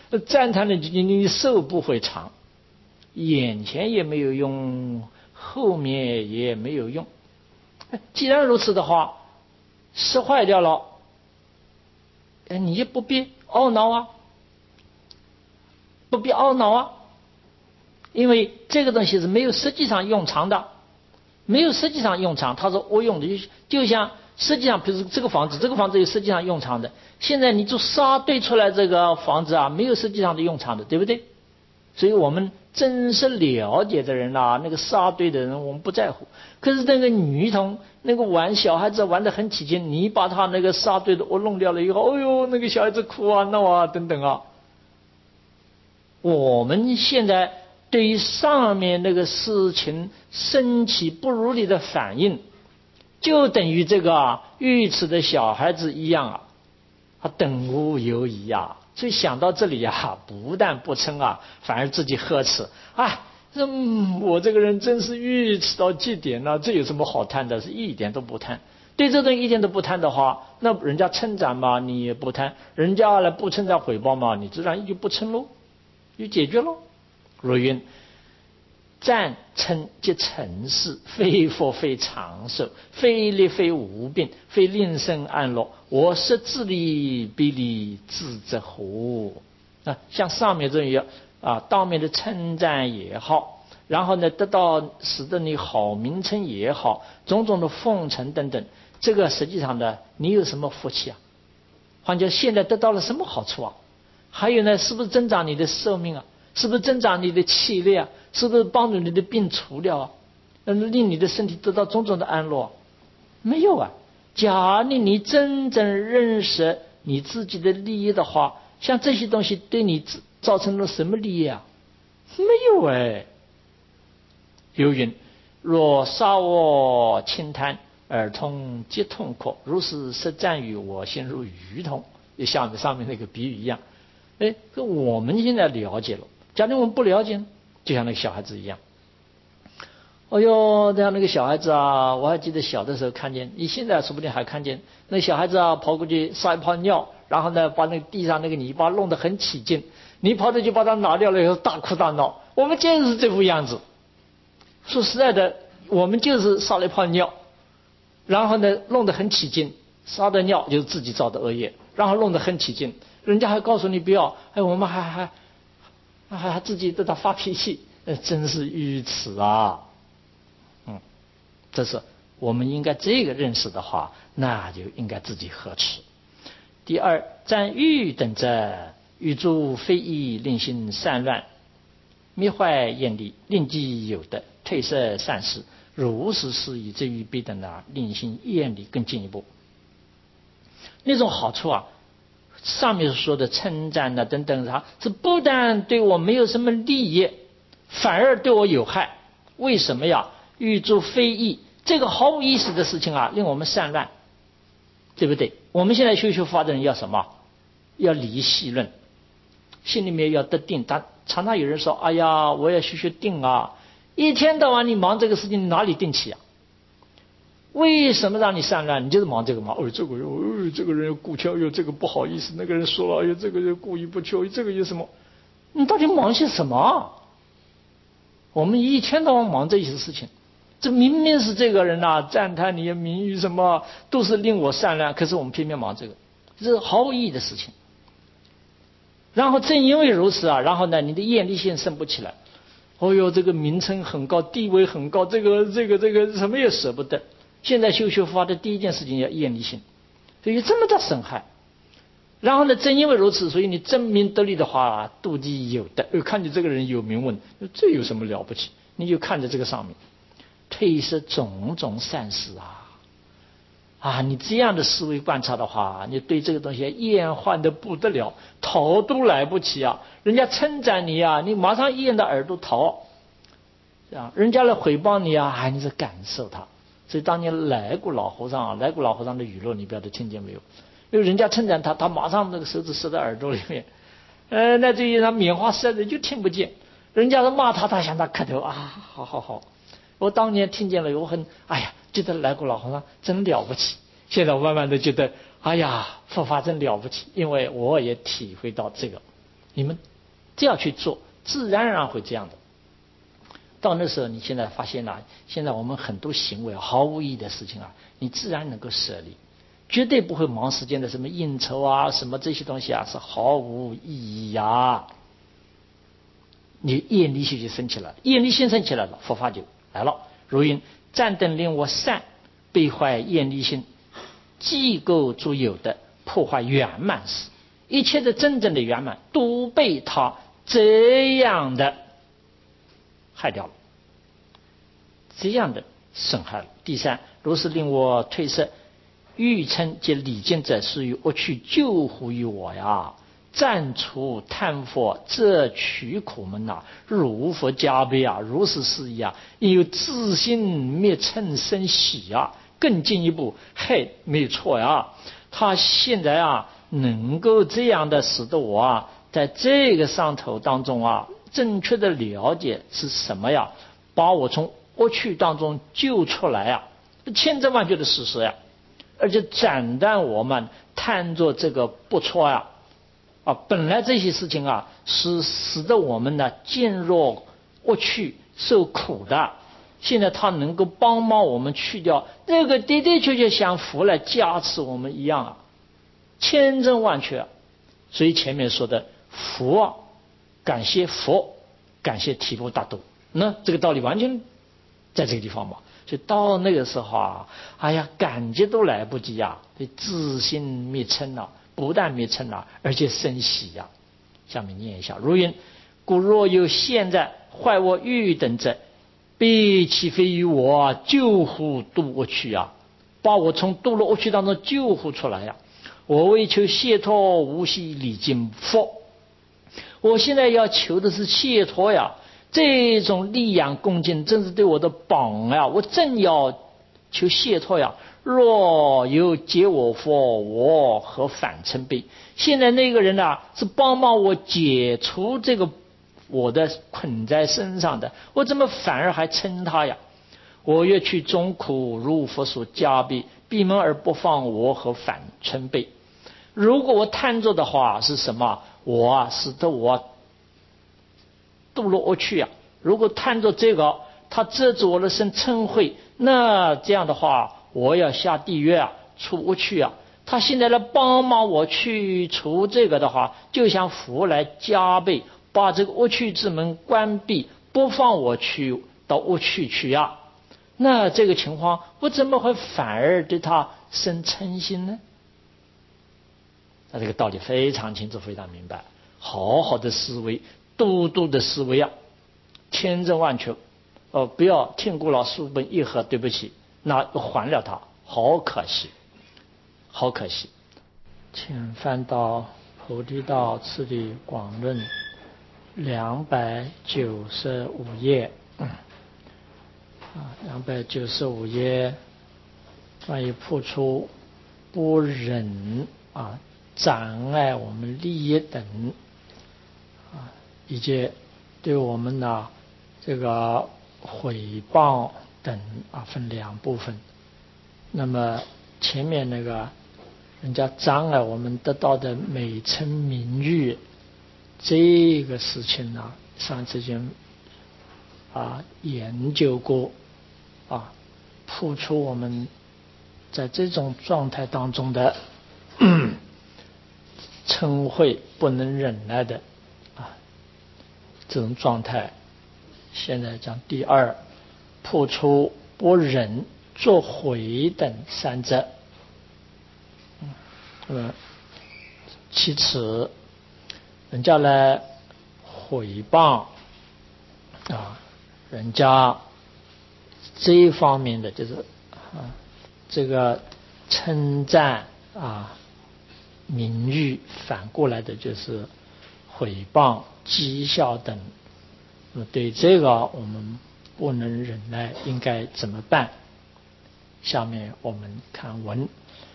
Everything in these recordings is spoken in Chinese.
赞叹的你寿不会长，眼前也没有用，后面也没有用。既然如此的话，事坏掉了，你也不必懊恼啊，不必懊恼啊，因为这个东西是没有实际上用场的，没有实际上用场。他说我用的就像实际上，比如这个房子有实际上用场的。现在你就沙堆出来这个房子啊，没有实际上的用场的，对不对？所以我们真是了解的人啊，那个沙堆的人我们不在乎。可是那个女童，那个玩小孩子玩得很起劲，你把他那个沙堆的我弄掉了以后，哎呦，那个小孩子哭啊闹啊等等啊。我们现在对于上面那个事情升起不如理的反应，就等于这个愚痴的小孩子一样啊，他等无犹疑啊。所以想到这里啊，不但不嗔啊，反而自己呵斥啊，我这个人真是愚痴到极点了，这有什么好贪的？是一点都不贪。对这顿一点都不贪的话，那人家称赞嘛，你也不贪；人家来不称赞毁谤嘛，你自然就不嗔喽，就解决喽。如云：赞称即成事，非佛非长寿，非利非无病，非令生安乐。我是自利必利，自则乎？像上面这样当面的称赞也好，然后呢得到使得你好名称也好，种种的奉承等等，这个实际上呢，你有什么福气啊？换句现在得到了什么好处啊？还有呢，是不是增长你的寿命啊？是不是增长你的气力啊？是不是帮助你的病除掉啊？令你的身体得到种种的安乐？没有啊。假如你真正认识你自己的利益的话，像这些东西对你造成了什么利益啊？没有哎。有云：若杀我轻贪，耳痛即痛苦，如是实赞于我心如鱼痛。就像上面那个比喻一样。我们现在了解了，假如我们不了解，就像那个小孩子一样。哎呦，这样那个小孩子啊，我还记得小的时候看见，你现在说不定还看见那小孩子啊，跑过去撒一泡尿，然后呢，把那个地上那个泥巴弄得很起劲，你跑着就把它拿掉了以后，大哭大闹。我们就是这副样子。说实在的，我们就是撒了一泡尿，然后呢，弄得很起劲，撒的尿就是自己造的恶业，然后弄得很起劲，人家还告诉你不要，我们还自己对他发脾气，真是愚痴啊。这是我们应该这个认识的话，那就应该自己呵斥。第二，赞欲等者，欲诸非义，令心散乱，灭坏厌离，令己有德，退色善事，如是是以这欲必等令心厌离更进一步。那种好处啊，上面说的称赞等等是不但对我没有什么利益，反而对我有害。为什么呀？欲诸非义，这个毫无意思的事情啊，令我们散乱，对不对？我们现在修法的人要什么？要离细论，心里面要得定。常常有人说：“哎呀，我要修定啊！”一天到晚你忙这个事情，你哪里定起啊？为什么让你散乱？你就是忙这个忙。这个人故敲，这个不好意思，那个人说了，这个人故意不敲，这个有什么？你到底忙些什么？我们一天到晚忙这些事情，这明明是这个人赞叹你的名誉什么，都是令我散乱，可是我们偏偏忙这个，这是毫无意义的事情。然后正因为如此然后呢，你的厌离心升不起来。这个名称很高，地位很高，这个什么也舍不得。现在修法的第一件事情要厌离心，所以有这么大损害。然后呢，正因为如此，所以你争名得利的话，妒忌有德，看你这个人有名闻，这有什么了不起？你就看着这个上面，退失种种善事你这样的思维观察的话，你对这个东西厌患的不得了，头都来不起人家称赞你你马上厌的耳朵头，人家来诽谤你你是感受他。所以当年来古老和尚的语录，你不晓得听见没有？因为人家称赞他，他马上那个手指伸在耳朵里面，那这一张棉花塞着就听不见。人家骂他，他向他磕头好。我当年听见了，我很觉得来古老和尚真了不起。现在我慢慢的觉得，佛法真了不起，因为我也体会到这个， 你们这样去做，自然而然会这样的。到那时候，你现在发现了，现在我们很多行为毫无意义的事情啊，你自然能够舍离，绝对不会忙时间的什么应酬啊，什么这些东西啊，是毫无意义呀。你业力性就升起来了，业力性升起来了，佛法就来了。如云：暂等令我善，被坏业力性，既构诸有的，破坏圆满时，一切的真正的圆满都被他这样的害掉了，这样的损害了。第三，如是令我退色，欲称及礼敬者，是于恶趣救护于我呀。暂除贪佛，这取苦门呐，如佛加倍啊，如是是意啊，因有自心灭嗔生喜啊。更进一步，嘿，没错呀，他现在啊，能够这样的使得我啊，在这个上头当中啊，正确的了解是什么呀？把我从恶趣当中救出来呀，千真万确的事实呀，而且斩断我们贪着这个不错呀。本来这些事情啊，是使得我们呢渐入恶趣受苦的。现在他能够帮忙我们去掉这个的的确确像佛来加持我们一样啊，千真万确。所以前面说的佛，感谢佛，感谢提婆达多，那这个道理完全在这个地方嘛。所以到那个时候啊，哎呀，感激都来不及啊，自心灭嗔了。不但灭嗔了，而且生喜呀。下面念一下：如云：故若有现在坏我欲等者，必其非于我救护度恶趣啊，把我从堕落恶趣当中救护出来呀。我为求解脱，无惜礼敬佛。我现在要求的是解脱呀，这种力养恭敬真是对我的榜呀，我正要求解脱呀。若有解我佛，我何反称悲？现在那个人啊，是帮忙我解除这个我的捆在身上的，我怎么反而还称他呀？我越去中苦，如佛所加倍，闭门而不放，我何反称悲？如果我贪着的话，是什么？我啊，使得我堕落恶趣啊。如果贪着这个，他遮住我的身嗔恚，那这样的话，我要下地狱啊，出恶趣啊。他现在来帮忙我去除这个的话，就像佛来加倍把这个恶趣之门关闭，不放我去到恶趣去呀。那这个情况，我怎么会反而对他生嗔心呢？那这个道理非常清楚，非常明白。好好的思维，度度的思维啊，千真万确。不要听过了书本一合，对不起，那还了他，好可惜，好可惜。请翻到菩提道次第广论295页，295页关于破除不忍障碍我们利益等以及对我们呢这个毁谤等分两部分。那么前面那个人家障碍我们得到的美称名誉这个事情呢，上次已经研究过破除我们在这种状态当中的嗔恚不能忍耐的这种状态。现在讲第二，破除不忍作毁等三者。其次，人家来毁谤人家这一方面的就是这个称赞名誉，反过来的就是毁谤讥笑等。那么对这个我们不能忍耐，应该怎么办？下面我们看文：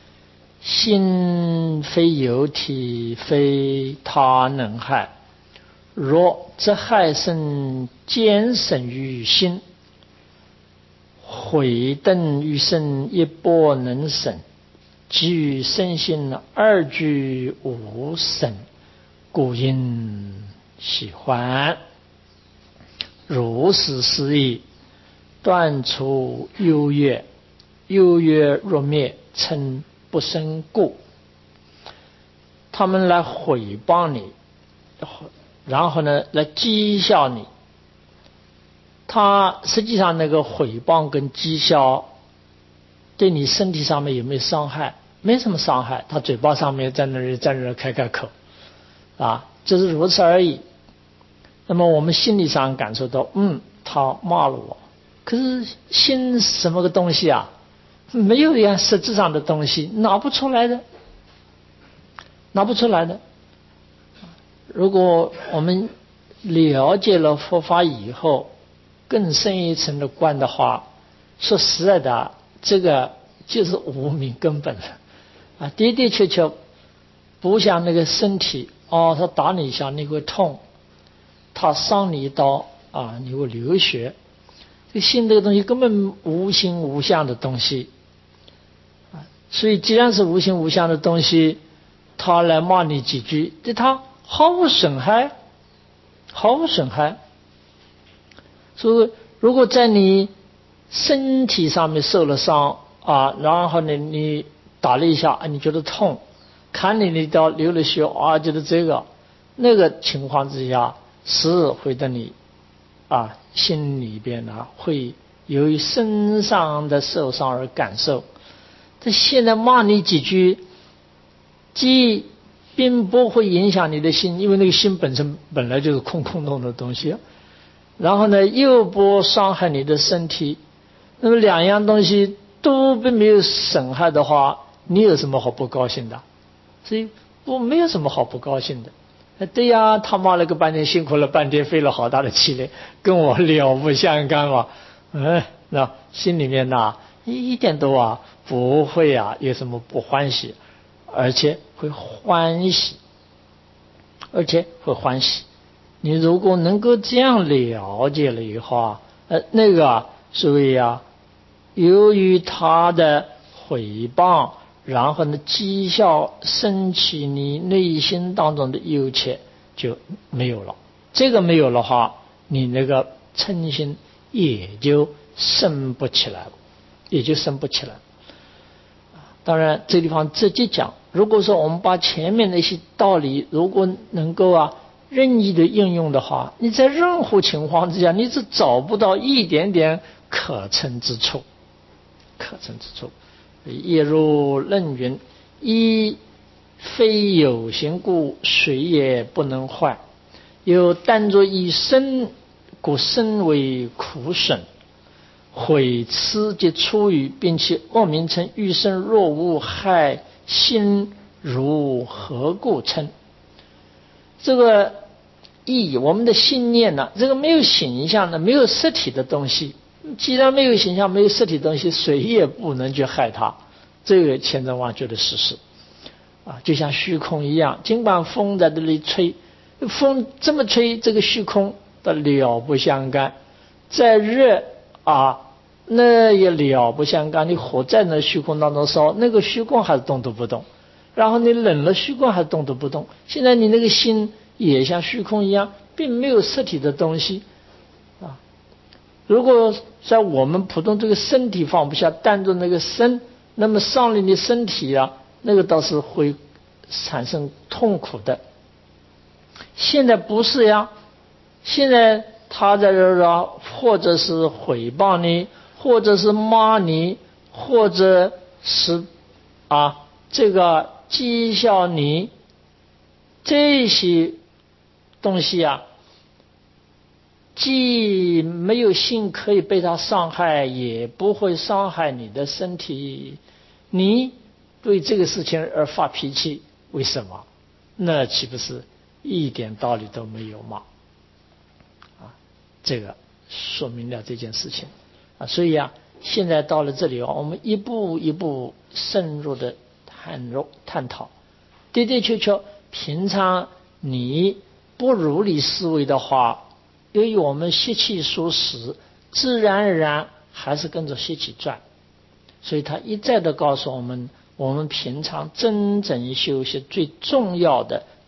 心非有体，非他能害。若则害身坚省于心，毁邓于身一波能省，即与身心二俱无省， 故应喜欢。如是思义，断除优越，优越若灭，称不生故。他们来毁谤你，然后呢来讥笑你。他实际上那个毁谤跟讥笑对你身体上面有没有伤害？没什么伤害，他嘴巴上面在那里开口啊，就是如此而已。那么我们心理上感受到，他骂了我，可是心什么个东西啊？没有呀，实质上的东西拿不出来的。如果我们了解了佛法以后，更深一层的观的话，说实在的，这个就是无明根本了啊，的的确确不像那个身体他打你一下你会痛，他伤你一刀啊你会流血，这个心这个东西根本无形无相的东西啊，所以既然是无形无相的东西，他来骂你几句，对他毫无损害。所以如果在你身体上面受了伤啊，然后呢你打了一下你觉得痛，砍你一刀流了血觉得这个那个情况之下，是会对你心里边会由于身上的受伤而感受。这现在骂你几句，既并不会影响你的心，因为那个心本来就是空洞的东西，然后呢又不伤害你的身体，那么两样东西都并没有损害的话，你有什么好不高兴的？所以我没有什么好不高兴的。对呀，他骂了个半天，辛苦了半天，费了好大的气力，跟我了不相干嘛。那心里面一点都不会有什么不欢喜，而且会欢喜。你如果能够这样了解了以后那个所谓由于他的毁谤，然后呢讥笑升起你内心当中的忧切就没有了。这个没有的话，你那个嗔心也就生不起来。当然这地方直接讲，如果说我们把前面那些道理如果能够任意的应用的话，你在任何情况之下你是找不到一点点可乘之处。业如论云，一非有形故，谁也不能坏。有但作以身，故身为苦损。毁痴即出于，并且恶名称欲生若无害，心如何故称？这个我们的心念这个没有形象的，没有实体的东西，既然没有形象没有实体的东西，谁也不能去害它，这个千真万确的事实就像虚空一样，尽管风在这里吹，风这么吹，这个虚空的了不相干。再热那也了不相干，你火在那虚空当中烧，那个虚空还是动都不动，然后你冷了，虚空还是动都不动。现在你那个心也像虚空一样，并没有实体的东西如果在我们普通这个身体放不下，但着那个身，那么伤了你身体那个倒是会产生痛苦的。现在不是现在他在这或者是毁谤你，或者是骂你，或者是这个讥笑你，这些东西既没有心可以被他伤害，也不会伤害你的身体，你对这个事情而发脾气，为什么？那岂不是一点道理都没有吗？这个说明了这件事情所以现在到了这里我们一步一步深入的探讨，的的确确平常你不如理思维的话，由于我们习气所使，自然而然还是跟着习气转。所以他一再的告诉我们，我们平常真正修习最重要的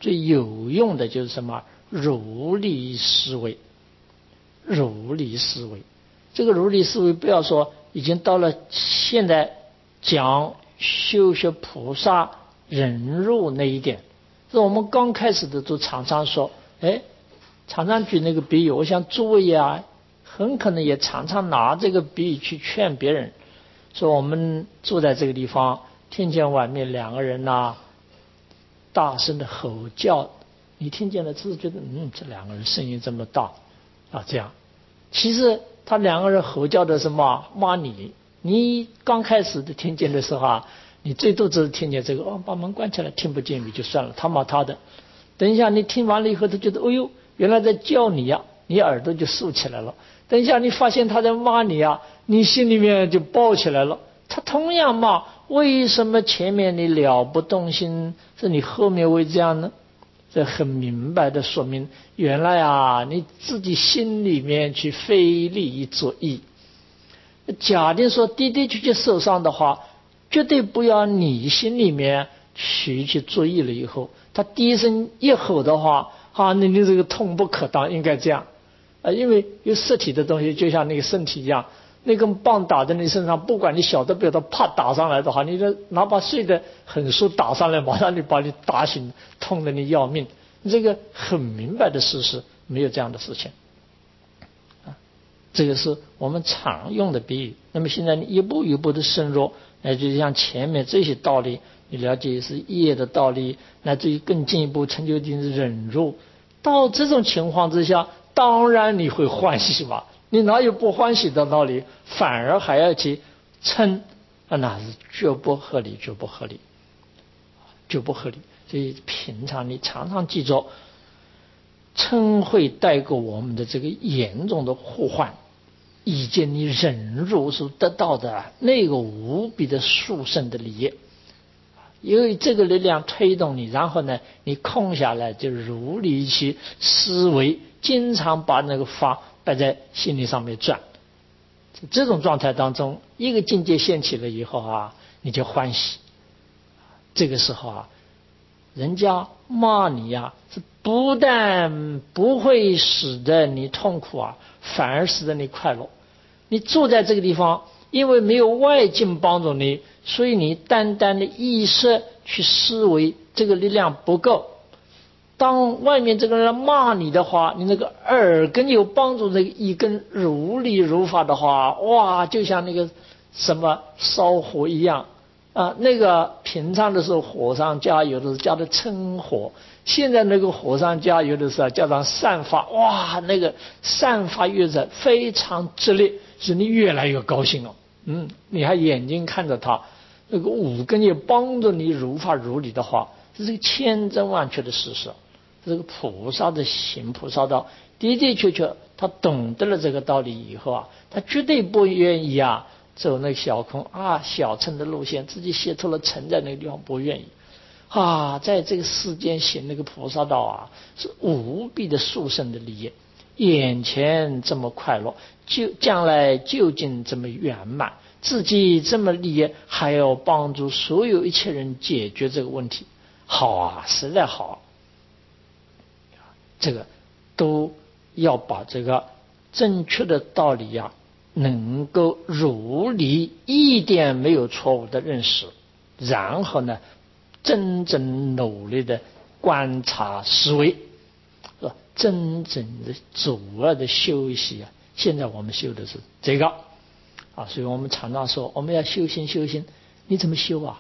最有用的就是什么？如理思维。如理思维，这个如理思维，不要说已经到了现在讲修学菩萨忍辱那一点，是我们刚开始的都常常说，常常举那个比喻，我想诸位啊，很可能也常常拿这个比喻去劝别人，说我们住在这个地方，听见外面两个人大声的吼叫，你听见了，只是觉得这两个人声音这么大这样，其实他两个人吼叫的是骂你。你刚开始的听见的时候你最多只是听见这个把门关起来，听不见也就算了，他骂他的。等一下你听完了以后，他觉得原来在叫你你耳朵就竖起来了。等一下你发现他在骂你你心里面就抱起来了。他同样骂，为什么前面你了不动心，是你后面会这样呢？这很明白的说明，原来你自己心里面去费力作意。假定说的的确确受伤的话，绝对不要你心里面去作意了以后，他低声一吼的话你这个痛不可当，应该这样因为有实体的东西，就像那个身体一样，那根棒打在你身上，不管你晓得不晓得，啪打上来的话，你哪怕睡得很熟打上来，马上就把你打醒，痛得你要命。这个很明白的事实，没有这样的事情这个是我们常用的比喻。那么现在你一步一步的深入，就像前面这些道理，你了解是业的道理，乃至于更进一步成就的忍辱。到这种情况之下，当然你会欢喜吧？你哪有不欢喜的道理？反而还要去嗔那是绝不合理，绝不合理，绝不合理。所以平常你常常记住，嗔会带给我们的这个严重的祸患，以及你忍辱所得到的那个无比的殊胜的利益。因为这个力量推动你，然后呢，你空下来就如理去思维，经常把那个法摆在心里上面转。这种状态当中，一个境界现起了以后你就欢喜。这个时候人家骂你是不但不会使得你痛苦反而使得你快乐。你住在这个地方，因为没有外境帮助你，所以你单单的意识去思维，这个力量不够。当外面这个人骂你的话，你那个耳根有帮助，这个一根如理如法的话，哇，就像那个什么烧火一样那个平常的时候火上加油的是加的嗔火，现在那个火上加油的时候加上散发，哇，那个散发越热非常激烈，使你越来越高兴了。你还眼睛看着它，那个五根也帮助你如法如理的话，这是个千真万确的事实。这个菩萨的行菩萨道，的的确确他懂得了这个道理以后他绝对不愿意走那小空小乘的路线，自己写出了尘在那个地方，不愿意在这个世间行那个菩萨道是无比的殊胜的利益，眼前这么快乐，就将来究竟这么圆满，自己这么利益，还要帮助所有一切人解决这个问题，好实在好。这个都要把这个正确的道理能够如理，一点没有错误的认识，然后呢真正努力的观察思维，真正的主要的修习现在我们修的是这个所以我们常常说我们要修心修心，你怎么修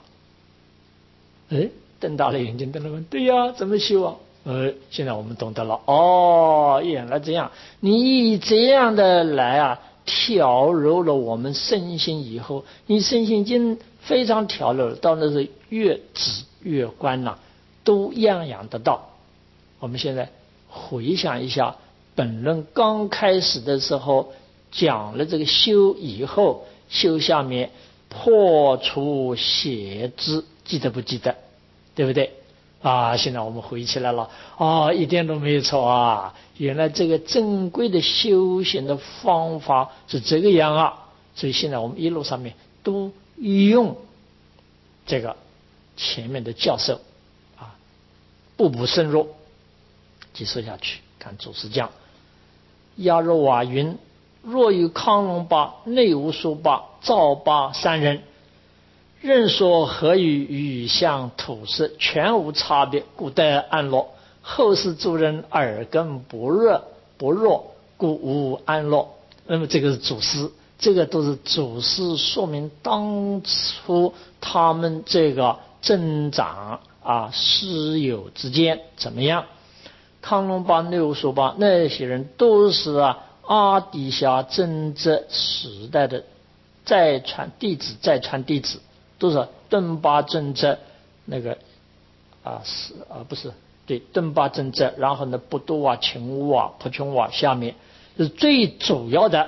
瞪大了眼睛，瞪了问，对呀，怎么修现在我们懂得了原来这样，你以这样的来调柔了我们身心以后，你身心已经非常调柔了，到那是越止越观都样样得到。我们现在回想一下本论刚开始的时候讲了这个修以后，修下面破除邪知，记得不记得？对不对现在我们回起来了一点都没有错原来这个正规的修行的方法是这个样所以现在我们一路上面都用这个前面的教授步步深入。继续下去，看祖师讲：亚若瓦云，若与康龙巴、内无数巴、赵巴三人，任说何语语相土色，全无差别，故得安乐。后世诸人耳根不弱，故无安乐。那么这个是祖师，这个都是祖师说明当初他们这个增长师友之间怎么样。康龙巴、内无数巴那些人都是阿底峡真则时代的再传弟子，都是顿巴真则那个不是对顿巴真则，然后呢不多秦乌普琼下面是最主要的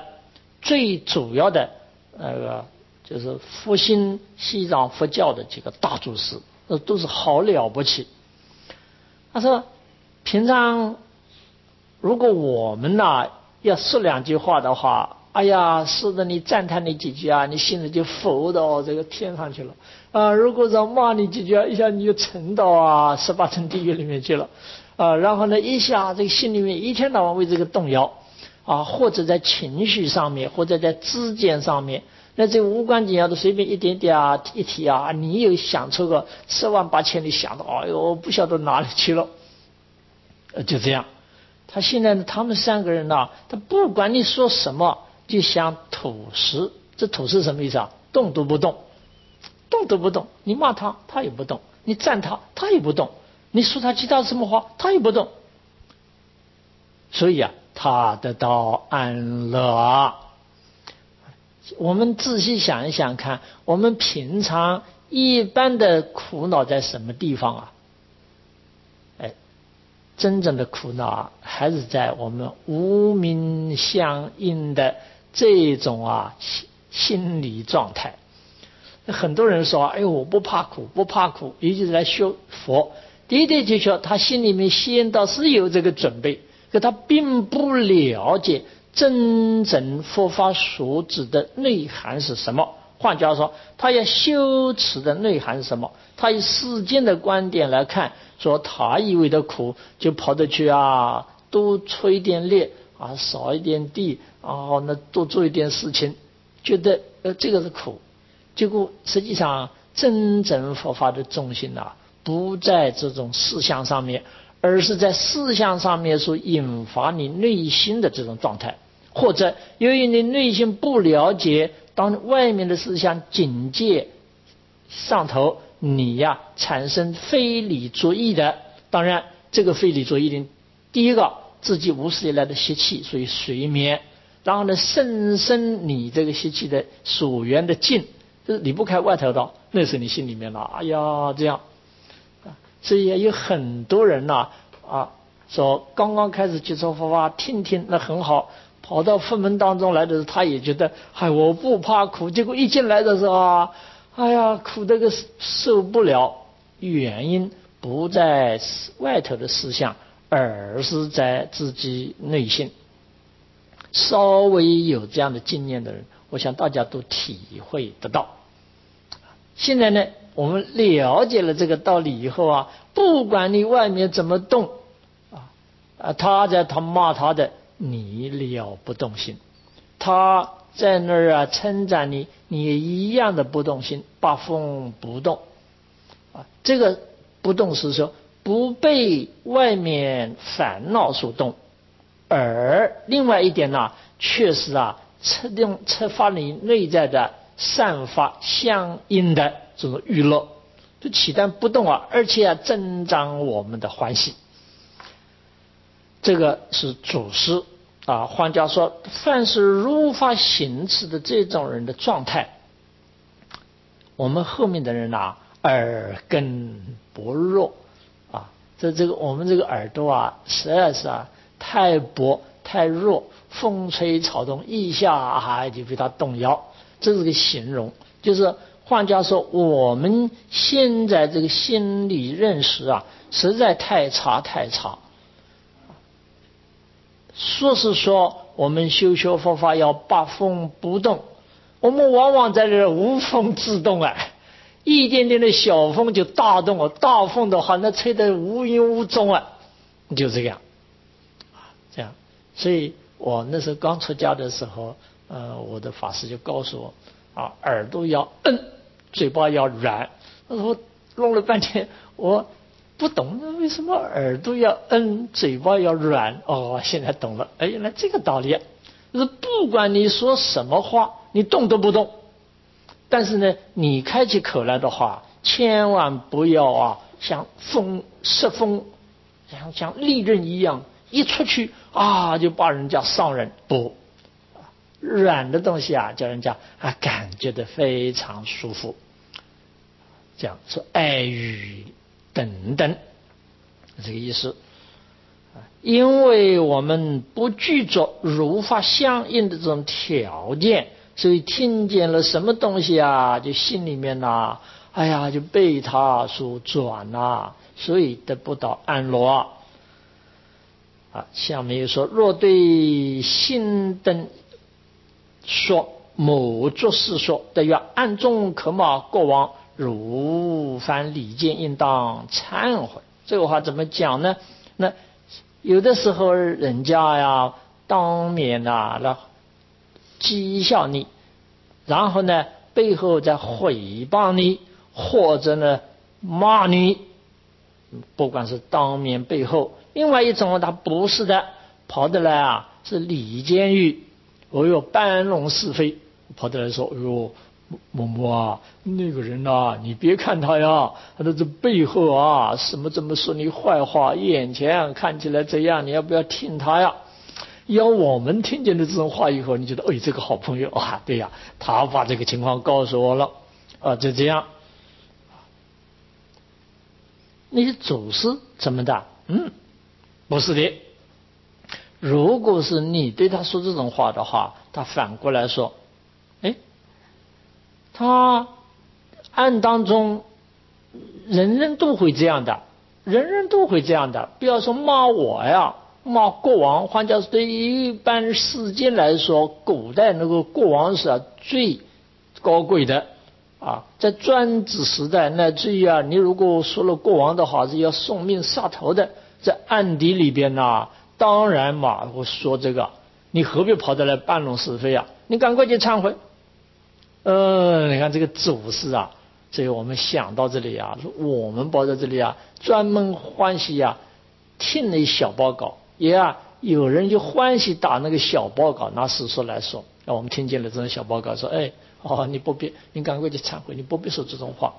就是复兴西藏佛教的几个大祖师，都是好了不起。他说平常如果我们要说两句话的话，哎呀，是的，你赞叹你几句你心里就浮到这个天上去了如果说骂你几句一下你就沉到18层地狱里面去了然后呢一下这个心里面一天到晚为这个动摇或者在情绪上面，或者在知见上面，那这个无关紧要的随便一点点一提你有想出个10万8千里想到哎呦不晓得哪里去了就这样。他现在呢，他们3个人他不管你说什么，就像土石。这土石什么意思动都不动，你骂他，他也不动；你赞他，他也不动；你说他其他什么话，他也不动。所以他得到安乐我们仔细想一想看，我们平常一般的苦恼在什么地方真正的苦恼还是在我们无明相应的这种心理状态。很多人说哎呦我不怕苦，尤其是来修佛，的确他心里面先倒是有这个准备，可他并不了解真正佛法所指的内涵是什么。换句话说，他要修持的内涵是什么？他以世间的观点来看，说他以为的苦，就跑得去多出一点力少一点地那多做一点事情，觉得这个是苦。结果实际上真正佛法的重心不在这种事项上面，而是在事项上面所引发你内心的这种状态，或者由于你内心不了解，当外面的事项警戒上头，你产生非理作意的。当然这个非理作意的第一个自己无始以来的习气，所以睡眠，然后呢甚深你这个习气的所缘的境，就是离不开外头的，那是你心里面哎呀这样所以也有很多人说刚刚开始接触佛法听那很好，跑到佛门当中来的时候，他也觉得我不怕苦，结果一进来的时候哎呀苦这个受不了。原因不在外头的事项，而是在自己内心。稍微有这样的经验的人，我想大家都体会得到。现在呢我们了解了这个道理以后不管你外面怎么动他骂他的，你了不动心；他在那儿称赞你，你也一样的不动心，八风不动这个不动是说不被外面烦恼所动，而另外一点确实策发你内在的散发相应的这种娱乐，就岂但不动而且增长我们的欢喜。这个是祖师换句话说，凡是如法行持的这种人的状态，我们后面的人耳根薄弱这个我们这个耳朵实在是太薄太弱，风吹草动一下就被它动摇，这是个形容。就是换句话说，我们现在这个心理认识实在太差。说是说我们修佛法要八风不动，我们往往在这无风自动一点点的小风就大动啊，大风的话那吹得无影无踪啊，就这样，这样。所以我那时候刚出家的时候，我的法师就告诉我啊，耳朵要摁，嘴巴要软。他说弄了半天，我不懂为什么耳朵要摁，嘴巴要软。哦，现在懂了，哎，原来这个道理，就是不管你说什么话，你动都不动，但是呢，你开起口来的话，千万不要啊，像射风，像利刃一样，一出去啊就把人家伤人。不，软的东西啊，叫人家感觉的非常舒服。这样说爱语等等，这个意思。因为我们不具足如法相应的这种条件，所以听见了什么东西啊，就心里面呐，哎呀，就被他所转呐，所以得不到安乐。下面又说，若对心等说某作事说，得曰暗中可骂过往，如凡礼见应当忏悔。这个话怎么讲呢？那有的时候人家呀当面来讥笑你，然后呢背后再诽谤你，或者呢骂你，不管是当面背后。另外一种他不是的，跑得来是礼监狱，搬弄是非，跑得来说，哎呦某某那个人你别看他呀，他的这背后什么这么说你坏话，眼前看起来这样，你要不要听他呀？要我们听见的这种话以后，你觉得这个好朋友对呀，他把这个情况告诉我了就这样。那些祖师怎么的？不是的。如果是你对他说这种话的话，他反过来说，他暗当中人人都会这样的，人人都会这样的。不要说骂我呀，骂国王，换句话说，对于一般世间来说，古代那个国王是最高贵的在专制时代，乃至于你如果说了国王的话，是要送命杀头的。在暗地里边当然嘛，我说这个，你何必跑得来搬弄是非你赶快去忏悔。你看这个祖师所以我们想到这里我们跑到这里专门欢喜听那小报告，也有人就欢喜打那个小报告，拿史书来说。我们听见了这种小报告，说你不必，你赶快去忏悔，你不必说这种话。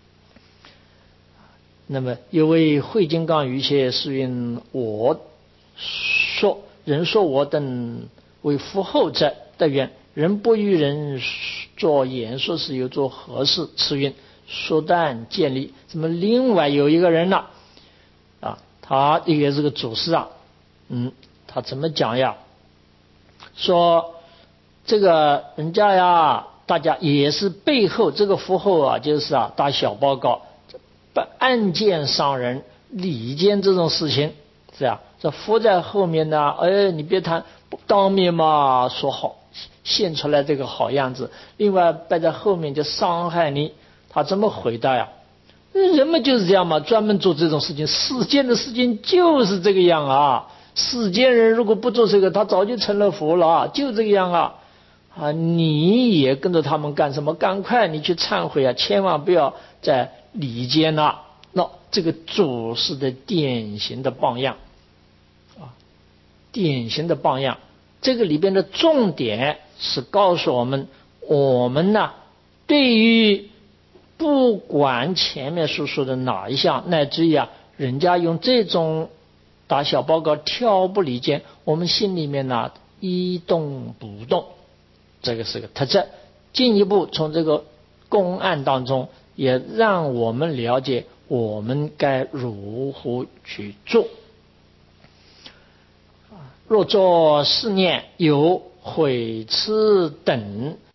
那么有位慧金刚于切是云，我说人说我等为夫后者，但愿人不与人做言说时，又做何事？此云说但建立。怎么另外有一个人他也是个祖师他怎么讲呀？说这个人家大家也是背后这个夫后就是打小报告，暗箭伤人，礼间这种事情这夫在后面你别谈，当面嘛说好，现出来这个好样子，另外摆在后面就伤害你。他怎么回答呀？人们就是这样嘛，专门做这种事情，世间的事情就是这个样世间人如果不做这个，他早就成了佛了就这个样你也跟着他们干什么？赶快你去忏悔千万不要在礼间那这个祖师的典型的榜样典型的榜样。这个里边的重点是告诉我们对于不管前面所说的哪一项，乃至于人家用这种打小报告挑拨离间，我们心里面一动不动，这个是个特质。进一步从这个公案当中也让我们了解我们该如何去做。若作是念有毁痴等